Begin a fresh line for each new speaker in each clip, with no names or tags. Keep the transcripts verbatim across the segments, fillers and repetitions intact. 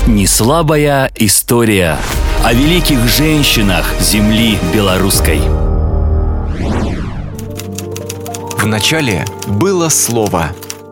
Неслабая история о великих женщинах земли белорусской.
В начале было слово.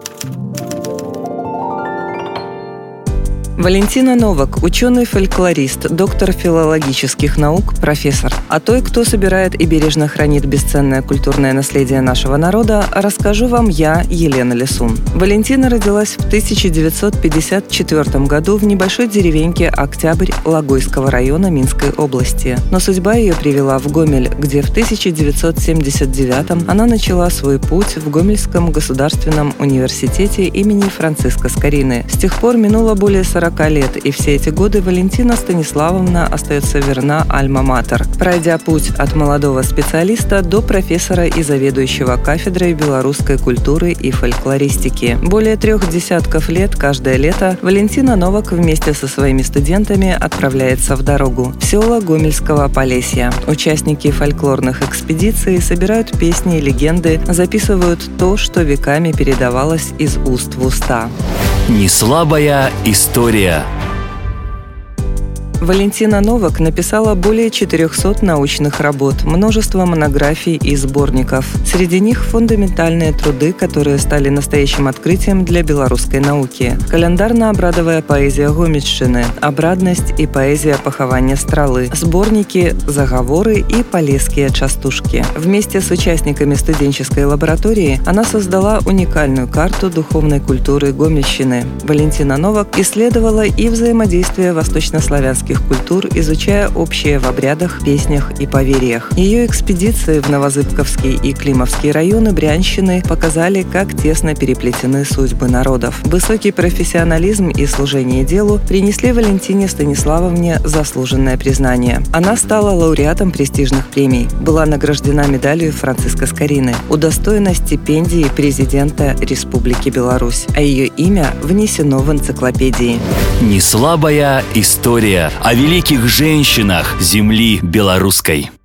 Валентина Новак – ученый-фольклорист, доктор филологических наук, профессор. О той, кто собирает и бережно хранит бесценное культурное наследие нашего народа, расскажу вам я, Елена Лисун. Валентина родилась в тысяча девятьсот пятьдесят четвёртом году в небольшой деревеньке Октябрь Логойского района Минской области. Но судьба ее привела в Гомель, где в тысяча девятьсот семьдесят девятом она начала свой путь в Гомельском государственном университете имени Франциска Скорины. С тех пор минуло более сорока лет, и все эти годы Валентина Станиславовна остается верна альма-матер, пройдя путь от молодого специалиста до профессора и заведующего кафедрой белорусской культуры и фольклористики. Более трех десятков лет каждое лето Валентина Новак вместе со своими студентами отправляется в дорогу в села Гомельского Полесья. Участники фольклорных экспедиций собирают песни и легенды, записывают то, что веками передавалось из уст в уста.
Неслабая история.
Валентина Новак написала более четырехсот научных работ, множество монографий и сборников. Среди них фундаментальные труды, которые стали настоящим открытием для белорусской науки. Календарно-обрадовая поэзия Гомельщины, обрадность и поэзия похования Стралы, сборники «Заговоры» и «Полесские частушки». Вместе с участниками студенческой лаборатории она создала уникальную карту духовной культуры Гомельщины. Валентина Новак исследовала и взаимодействие восточнославянских культур, изучая общее в обрядах, песнях и поверьях. Ее экспедиции в Новозыбковский и Климовский районы Брянщины показали, как тесно переплетены судьбы народов. Высокий профессионализм и служение делу принесли Валентине Станиславовне заслуженное признание. Она стала лауреатом престижных премий, была награждена медалью Франциска Скорины, удостоена стипендии президента Республики Беларусь, а ее имя внесено в энциклопедии.
Неслабая история о великих женщинах земли белорусской.